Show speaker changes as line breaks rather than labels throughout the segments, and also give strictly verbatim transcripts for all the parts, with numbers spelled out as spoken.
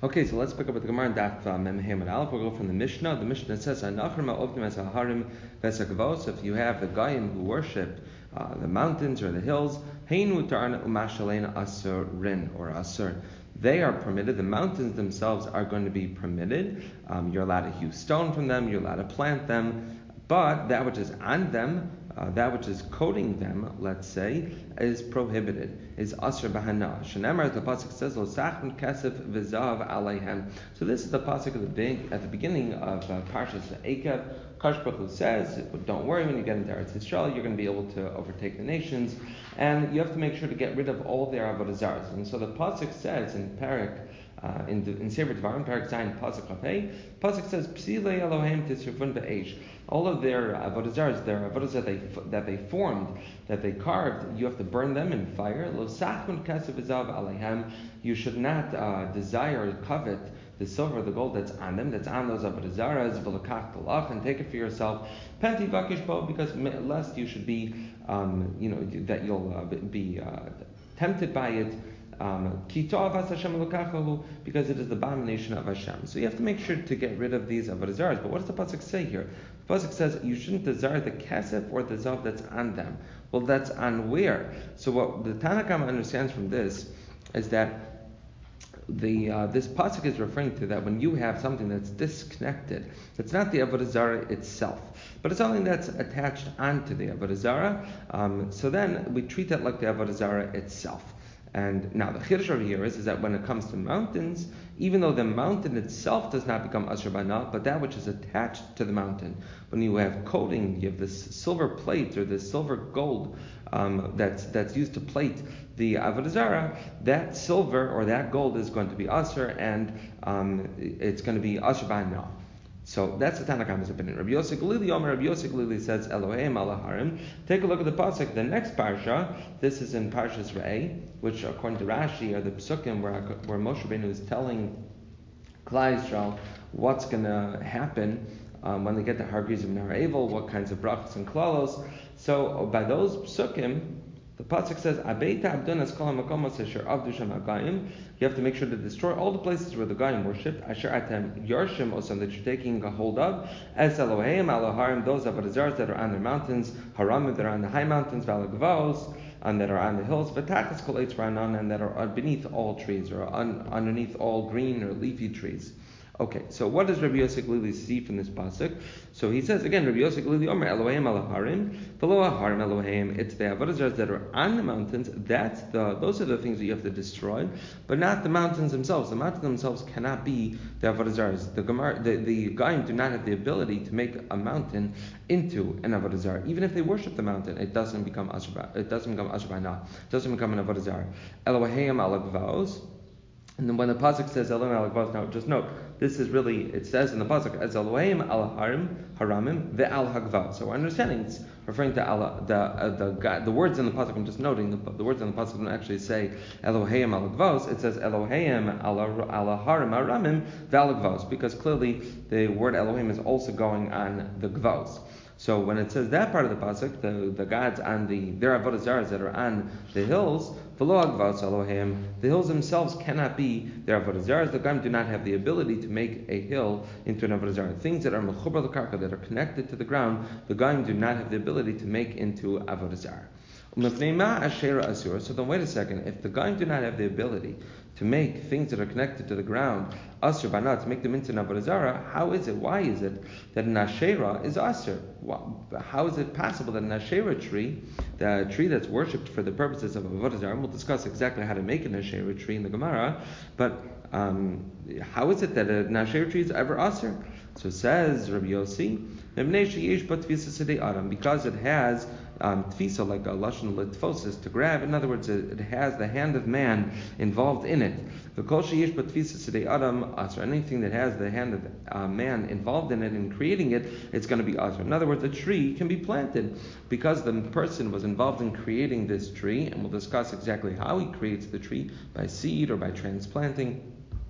Okay, so let's pick up with the Gemara and Daf uh, Mem Hamad Aleph. We'll go from the Mishnah. The Mishnah says, "Anachrma ovdim es haharim v'esakavos." If you have the Goyim who worship uh, the mountains or the hills, heinu tarna umashalein asurin or asur. They are permitted. The mountains themselves are going to be permitted. Um, you're allowed to hew stone from them. You're allowed to plant them. But that which is on them, uh, that which is coating them, let's say, is prohibited. Is asr bahana. Shenemar, the pasuk says, "Lo sachman kesef v'zav aleihem." So this is the pasuk at the big, at the beginning of uh, Parshas Eikev. Kadosh Baruch Hu says, "Don't worry, when you get into Eretz Yisrael, you're going to be able to overtake the nations, and you have to make sure to get rid of all their avodah zaros." And so the pasuk says in Parak. Uh, in the, in Sefer Devarim, Parak Zayin, Pasuk Chafei, Pasuk says, "Psilei Elohim tisrufun be'esh." All of their avodah zaros, their avodas that they that they formed, that they carved, you have to burn them in fire. Lo sachman kasef v'zav aleihem. You should not uh, desire or covet the silver, the gold that's on them, that's on those avodah zaros. V'lakach talach, and take it for yourself. Penti vakish bo, because lest you should be, um, you know, that you'll uh, be uh, tempted by it. Um, because it is the abomination of Hashem. So you have to make sure to get rid of these avodah zaros. But what does the pasuk say here? The pasuk says you shouldn't desire the kesef or the zav that's on them. Well, that's on where? So what the Tanna Kama understands from this is that the uh, this pasuk is referring to that when you have something that's disconnected, it's not the avodah zara itself, but it's something that's attached onto the avodah zara. Um, so then we treat that like the avodah zara itself. And now the chiddush over here is, is that when it comes to mountains, even though the mountain itself does not become asher bana, but that which is attached to the mountain, when you have coating, you have this silver plate or this silver gold um, that's that's used to plate the avodah zara, that silver or that gold is going to be asher, and um, it's going to be asher bana. So that's the Tanna Kama's opinion. Rabbi Yosef Galili Omer, Rabbi Yosef Galili says, Elohim alaharim. Take a look at the pasuk. The next parsha, this is in Parshas Re'eh, which according to Rashi are the psukim where, where Moshe Rabbeinu is telling Klal Yisrael what's going to happen um, when they get to Har Gerizim and Har Evel, what kinds of brachos and klalos. So by those psukim, the pasuk says, "Abeita abdun es kol hamakomos asher avdu shem hagayim." You have to make sure to destroy all the places where the Goyim worshipped. Asher atem yarshim osam, that you're taking a hold of. Es Elohim aloharim, those avodah zaros that are on their mountains, haramim that are on the high mountains, valagvos, and that are on the hills, v'tachas kol eitz ranan, and that are beneath all trees or un, underneath all green or leafy trees. Okay, so what does Rabbi Yosef Glili see from this pasuk? So he says again, Rabbi Yosef Glili Omer Elohim alaharim, v'lo aharim Elohim. It's the avodah zaros that are on the mountains. That's the those are the things that you have to destroy, but not the mountains themselves. The mountains themselves cannot be the avodah zaros. The Gemara, the the Goyim do not have the ability to make a mountain into an avodah zara. Even if they worship the mountain, it doesn't become asher. It doesn't become asher b'ana. It doesn't become an avodah zara. Elohim alagvaos. And then when the pasuk says Elohim al-Gvaz, now just note, this is really, it says in the pasuk, as Elohim al-Harim, Haramim, the al-Hagvav. So we're understanding it's referring to Allah, the, uh, the the words in the pasuk, I'm just noting, the, the words in the pasuk don't actually say Elohim al-Gvaz, it says Elohim al-Harim, Haramim, the al-Gvaz, because clearly the word Elohim is also going on the Gvaz. So when it says that part of the pasuk, the, the gods on the their avodah zaros that are on the hills, v'lo hagvaz Elohim, the hills themselves cannot be their avodah zaros. The Goyim do not have the ability to make a hill into an avodah zara. Things that are mechubar l'karka, that are connected to the ground, the Goyim do not have the ability to make into avodah zara. So then wait a second, if the Goyim do not have the ability to make things that are connected to the ground asur bana, to make them into an avodah zara, how is it, why is it that an asherah is asur? How is it possible that an asherah tree, the tree that's worshipped for the purposes of avodah zara, and we'll discuss exactly how to make an asherah tree in the Gemara, but um, how is it that an asherah tree is ever asur? So says Rabbi Yossi, because it has um, tfisa, like a lashon litfosis, to grab. In other words, it, it has the hand of man involved in it. Anything that has the hand of uh, man involved in it in creating it, it's going to be asr. In other words, a tree can be planted because the person was involved in creating this tree, and we'll discuss exactly how he creates the tree, by seed or by transplanting.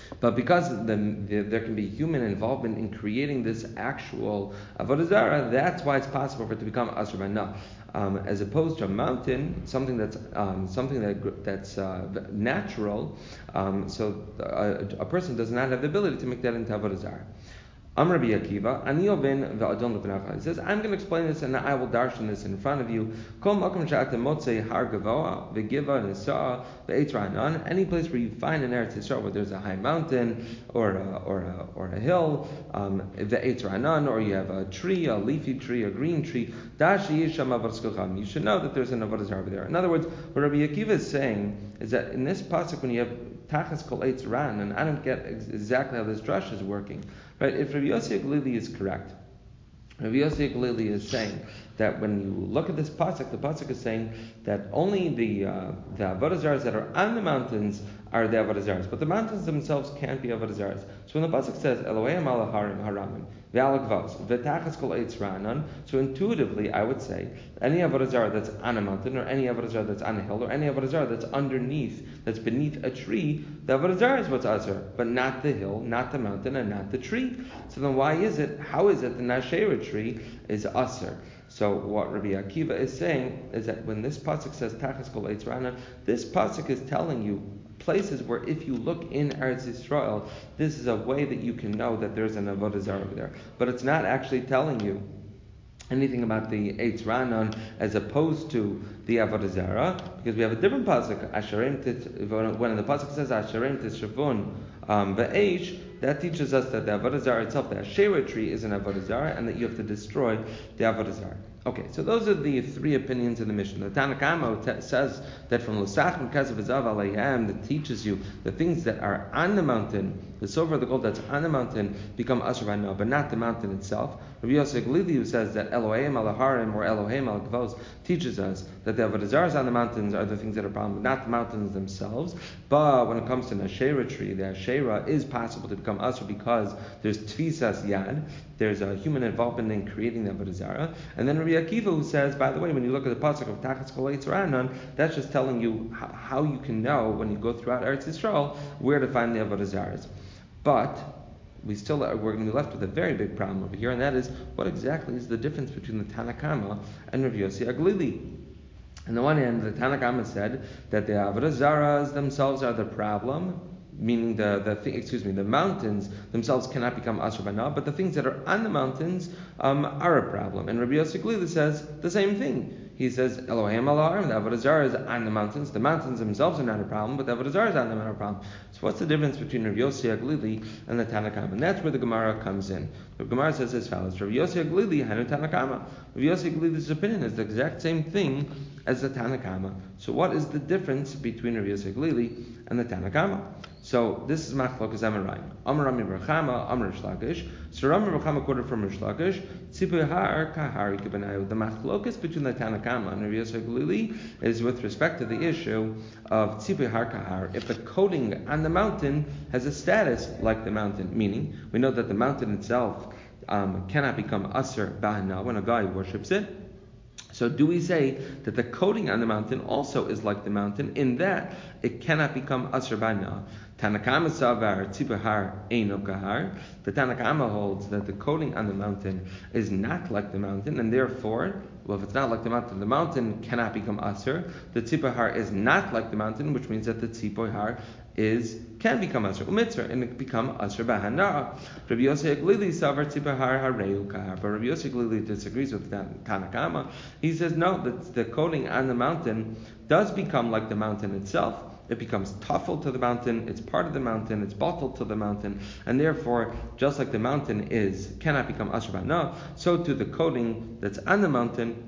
But because the, the, there can be human involvement in creating this actual avodah zarah, that's why it's possible for it to become asur b'hana. Um, as opposed to a mountain, something that's um, something that that's uh, natural. Um, so a, a person does not have the ability to make that into avodah zarah. Amar Rabbi Akiva, Ani Ovin ve'adon lefnecha. He says, I'm going to explain this and I will darshan this in front of you. Kol makom she'atem motzei har gavoa ve'giva nesa'a ve'etz ra'anan. Any place where you find an Eretz Yisrael where there's a high mountain or a, or a, or a hill, um, ve'etz ra'anan, or you have a tree, a leafy tree, a green tree, dashi yisham avodas kocham. You should know that there's an avodah zarah over there. In other words, what Rabbi Akiva is saying is that in this pasuk, when you have tachas kol eitz ran, and I don't get ex- exactly how this drush is working. Right? If Rabbi Yossi HaGlili is correct, Rabbi Yossi HaGlili is saying that when you look at this pasuk, the pasuk is saying that only the uh, the avodah zarahs that are on the mountains are the avodah zarahs, but the mountains themselves can't be avodah zarahs. So when the pasuk says Eloheim ala harim haramim ve'alakvos ve'tachas kol eitz ra'anan, so intuitively I would say any avodah zarah that's on a mountain, or any avodah zarah that's on a hill, or any avodah zarah that's underneath, that's beneath a tree, the avodah zarah is what's asur, but not the hill, not the mountain, and not the tree. So then why is it? How is it the nashera tree is asur? So what Rabbi Akiva is saying is that when this pasuk says tachas kol eitz ra'anan, this pasuk is telling you places where if you look in Eretz Yisrael, this is a way that you can know that there's an avodah zarah over there. But it's not actually telling you anything about the Eitz Ra'anan as opposed to the Avodah Zarah, because we have a different pasuk. Asherim tit, when the pasuk says Asherim tishavun um, ve'esh, that teaches us that the Avodah Zarah itself, the Asherah tree, is an Avodah Zarah, and that you have to destroy the Avodah Zarah. Okay, so those are the three opinions in the Mishnah. The Tanna Kama t- says that from Lusach Mekazav Azav Alayham, that teaches you the things that are on the mountain, the silver, the gold that's on the mountain, become asur b'hana, but not the mountain itself. Rabbi Yossi HaGlili, who says that Eloheim al harim or Eloheim al gvos, teaches us that the avodah zarahs on the mountains are the things that are problem, not the mountains themselves. But when it comes to an Asherah tree, the Asherah is possible to become asur because there's tfisas yad, there's a human involvement in creating the avodah zarah. And then Rabbi Akiva, who says, by the way, when you look at the pasuk of Tachas Kol Eitz Ra'anan, that's just telling you how, how you can know when you go throughout Eretz Yisrael where to find the avodah zarahs. But we still are, we're going to be left with a very big problem over here, and that is what exactly is the difference between the Tanna Kama and Rav Yossi HaGlili. On the one hand, the Tanna Kama said that the avodah zarahs themselves are the problem, meaning the, the th- excuse me, the mountains themselves cannot become asur b'hana, but the things that are on the mountains um, are a problem. And Rabbi Yossi HaGlili says the same thing. He says, Eloheim al harim, the avodah zarah is on the mountains. The mountains themselves are not a problem, but the avodah zarah is on them not a problem. So what's the difference between Rabbi Yossi HaGlili and the Tanna Kama? And that's where the Gemara comes in. The Gemara says as follows: Rabbi Yossi HaGlili had a Tanna Kama. Rabbi Yossi HaGlili's opinion is the exact same thing as the Tanna Kama. So what is the difference between Rabbi Yossi HaGlili and the Tanna Kama? So this is Machlokas Amarayim. Amar Rami bar Chama, Amar Rish Lakish. So Rami bar Chama quoted from Rish Lakish. Tzipui har kahari kibanayu. The Machlokas between the Tanna Kama and Rabbi Yossi HaGlili is with respect to the issue of Tzipui har kahar. If the coating on the mountain has a status like the mountain, meaning we know that the mountain itself um, cannot become asur b'hana when a guy worships it. So do we say that the coating on the mountain also is like the mountain in that it cannot become asur b'hana? Tanna Kama savar tzipui har eino kahar. The Tanna Kama holds that the coating on the mountain is not like the mountain, and therefore, well, if it's not like the mountain, the mountain cannot become asur. The tzipui har is not like the mountain, which means that the tzipui har is can become asur umitzvah and it become asur b'hana. Rabbi Yossi HaGlili savar tzipui har hareu kahar, but Rabbi Yossi HaGlili disagrees with Tanna Kama. He says no, that the coating on the mountain does become like the mountain itself. It becomes tafel to the mountain, it's part of the mountain, it's bottled to the mountain, and therefore, just like the mountain is cannot become asur b'hana, so too the coating that's on the mountain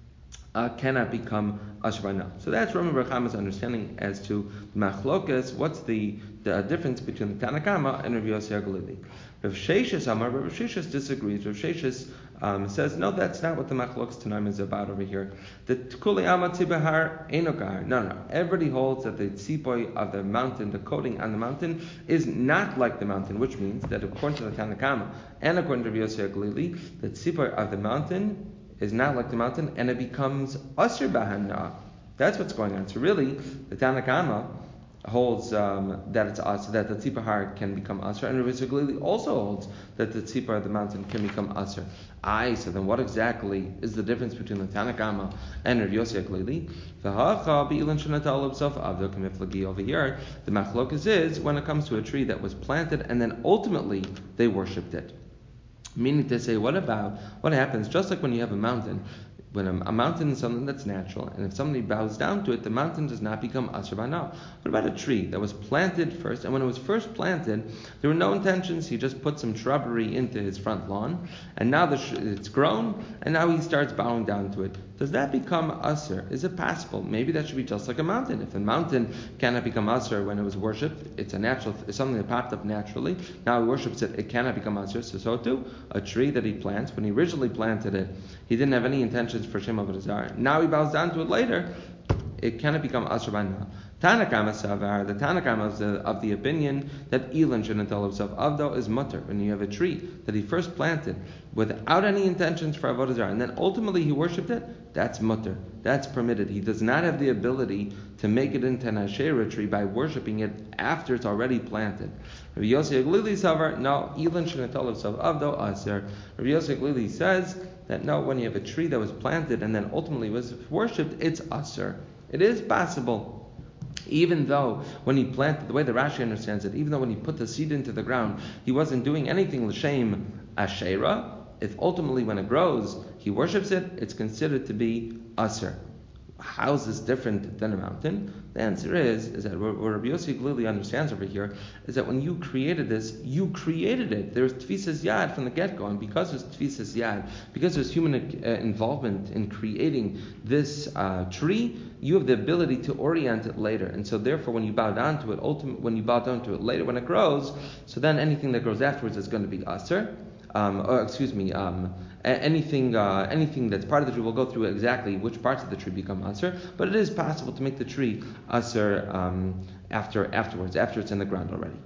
uh, cannot become asur b'hana. So that's Rami bar Chama's understanding as to machlokas. What's the, the difference between the Tanna Kama and Rav Yossi HaGlili? Rav Sheshis Amar, Rav Sheshis disagrees. Rav Sheshis um, says, no, that's not what the Machlokas Tanaim is about over here. The Kuli Ama Tzipui har eino kahar. No, no. Everybody holds that the tzipui of the mountain, the coating on the mountain, is not like the mountain, which means that according to the Tanna Kama and according to Rav Yossi HaGlili, the tzipui of the mountain is not like the mountain, and it becomes asur b'hana. That's what's going on. So really, the Tanna Kama holds um, that it's us, that the tzipah har can become usher, and Rabbi Yossi Glili also holds that the tzipah of the mountain can become usher. I so then what exactly is the difference between the Tanna Kama and Rabbi Yossi Glili? Over here, the machlokas is when it comes to a tree that was planted and then ultimately they worshipped it. Meaning to say, what about what happens? Just like when you have a mountain. When a, a mountain is something that's natural, and if somebody bows down to it, the mountain does not become asher b'ana. What about a tree that was planted first, and when it was first planted, there were no intentions, he just put some shrubbery into his front lawn, and now the sh- it's grown, and now he starts bowing down to it. Does that become asher? Is it possible? Maybe that should be just like a mountain. If a mountain cannot become asher when it was worshipped, it's a natural, it's something that popped up naturally, now he worships it, it cannot become asher, so so too, a tree that he plants, when he originally planted it, he didn't have any intentions for Shem Avodah Zarah. Now he bows down to it later, it cannot become Asher B'ana. Tanna Kama Savar, the Tanna Kama is of the opinion that Elon Shanatal of Avdo is mutter. When you have a tree that he first planted without any intentions for Avodah Zarah, and then ultimately he worshipped it, that's mutter. That's permitted. He does not have the ability to make it into an Asherah tree by worshipping it after it's already planted. Rabbi Yossi Glili Savar, no, Elon Shanatal of Avdo Aser. Rabbi Yossi Glili says that no, when you have a tree that was planted and then ultimately was worshipped, it's Aser. It is possible. Even though when he planted, the way the Rashi understands it, even though when he put the seed into the ground, he wasn't doing anything l'shem Asherah, if ultimately when it grows, he worships it, it's considered to be Aser. How is this different than a mountain? The answer is, is that what Rabbi Yossi Glili understands over here is that when you created this, you created it. There's tfisas yad from the get-go, and because there's tfisas yad, because there's human uh, involvement in creating this uh, tree, you have the ability to orient it later. And so therefore, when you bow down to it, ultimately, when you bow down to it later, when it grows, so then anything that grows afterwards is going to be aser. Um, or excuse me, um, anything uh, anything that's part of the tree, we'll go through exactly which parts of the tree become aser, but it is possible to make the tree aser um, after afterwards, after it's in the ground already.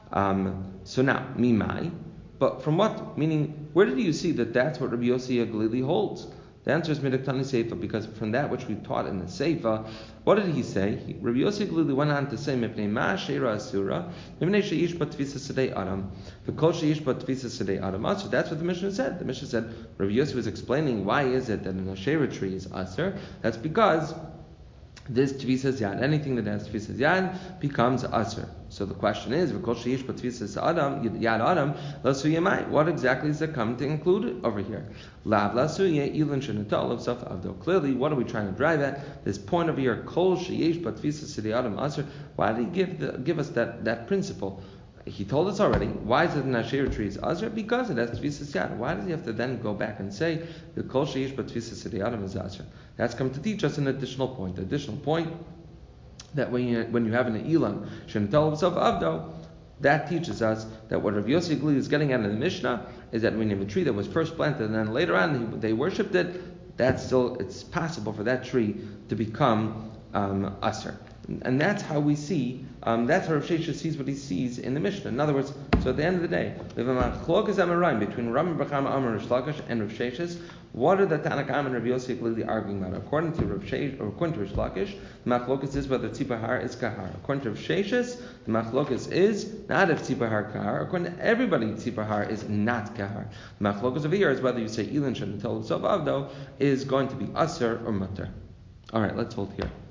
Um, so now, mimai, but from what? Meaning, where did you see that that's what Rabbi Yossi Glili holds? The answer is Midaktani Seifa, because from that which we taught in the Seifa, what did he say? He, Rabbi Yossi Glili went on to say, Mipnei ma sheira asura, mipnei sheish bat tvisa sedei adam, v'kol sheish bat tvisa sedei adam asur. That's what the Mishnah said. The Mishnah said, Rabbi Yossi was explaining why is it that an Asherah tree is asur. That's because this tvisas yad, anything that has tvisas yad becomes asur. So the question is, v'kol sheish bat tvisas adam yad adam lasu yamai. What exactly is it come to include over here? Lav lasu ye ilin shenatal of saf avdo. Clearly, what are we trying to drive at? This point over here, kol sheish bat tvisas sedei adam asur. Why did he give the, give us that that principle? He told us already. Why is it an Asherah tree is Azra? Because it has Tvisas Yad. Why does he have to then go back and say the Kol Sheish but Tvisas Sedei Adam is Azra? That's come to teach us an additional point. The additional point that when you when you have an Elam Shem Tol himself Avdo, that teaches us that what Rav Yossi Glili is getting at in the Mishnah is that when you have a tree that was first planted and then later on they worshipped it, that's still it's possible for that tree to become um, Asr. And that's how we see, um, that's how Rav Sheshes sees what he sees in the Mishnah. In other words, so at the end of the day, we have a machlokas amarayim between Rambam bar Chama Amar Rish Lakish and Rav Sheshes. What are the Tanna Kama and Rav Yossi Glili arguing about? According to Rav Sheshes, or according to Rish Lakish, the machlokas is whether tzipah har is kahar. According to Rav Sheshes, the machlokas is not if tzipah har kahar. According to everybody, tzipah har is not kahar. The machlokas over here is whether you say ilin shen until avdo is going to be aser or mutter. All right, let's hold here.